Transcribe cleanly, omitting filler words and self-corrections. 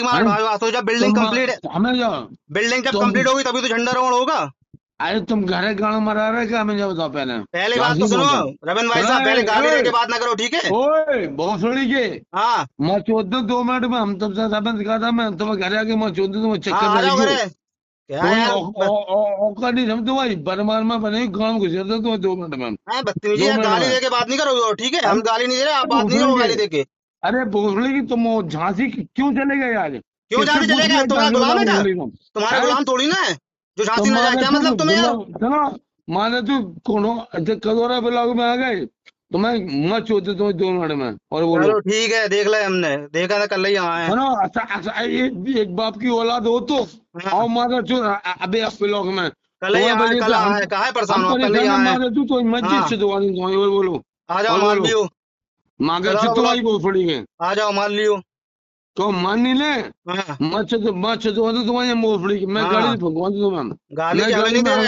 मार भाई, तो जब बिल्डिंग कंप्लीट, हमें जाओ बिल्डिंग जब तुम। कंप्लीट होगी तभी तो झंडारोहण होगा। अरे तुम घर गाना मरा रहे क्या? हमें जाओ बताओ पहले। पहले बात तो झांसी सुनो, बोलता रविंद्र भाई सुना साहब, है। पहले गाली दे ओए के बात ना करो, ठीक है। ओए भोसड़ी के, हाँ मैं चोद दो 2 मिनट में, हम तुमसे सबने दिखा था, मैं तुम्हें घर आके मैं चोद दूं, तुम्हें हाँ, चक्कर आ में जाओ रही हो। घरे। क्या तुम्हें यार औकात नहीं समझ तुम्हारी, बरमान में बने गाँव घुस जाते तुम्हें 2 मिनट में। बदतमीजी दो है, मिनट गाली में। दे के बात नहीं करो, ठीक है, हम अरे गाली नहीं दे रहे, आप बात नहीं भोसड़ी करो के, गाली दे के। अरे भोसड़ी की तुम वो झांसी क्यों चले गए आज? क्यों किससे झांसी पूछ चलेगा, लिया तुम्हारा झांसी गुलाम बताओ है क्या? भोसड़ी तुम? तुम्हारे है गुलाम थोड़ी ना है जो तो झांसी ना जाए, माने क्या तू मतलब तुम्हें यार? सुनो, माने तू कोनो अच्छा कदोरा ब्लॉक में आ गए, तो मैं मत सोचते तुम्हें 2 मिनट में और बोलो। चलो ठीक है, देख ले, हमने देखा था कल ही आए हैं। सुनो अच्छा अच्छा, एक बाप की औलाद हो तो हाँ, आओ मारे तू अबे आप ब्लॉक में कल ही तुम्हारी आए, वजह कल से आए, कहाँ है हम परेशान हो आप, कल ही परेशान है, आए हैं। मारे तू तो मस्जिद हाँ, से दुआ नहीं तुम्हारी, और बोलो। आ जाओ और मार बोलो लियो। मांगे चलो से बोलो, तुम्हारी भोसड़ी के, आ जाओ मार लियो। तो मान नहीं ले। हाँ मत से तो तुम्हारी भोसड़ी की, मैं गाड़ी हाँ, भगवान तुम्हें, गाली मैं की हमें गाड़ी नहीं में दे रहे।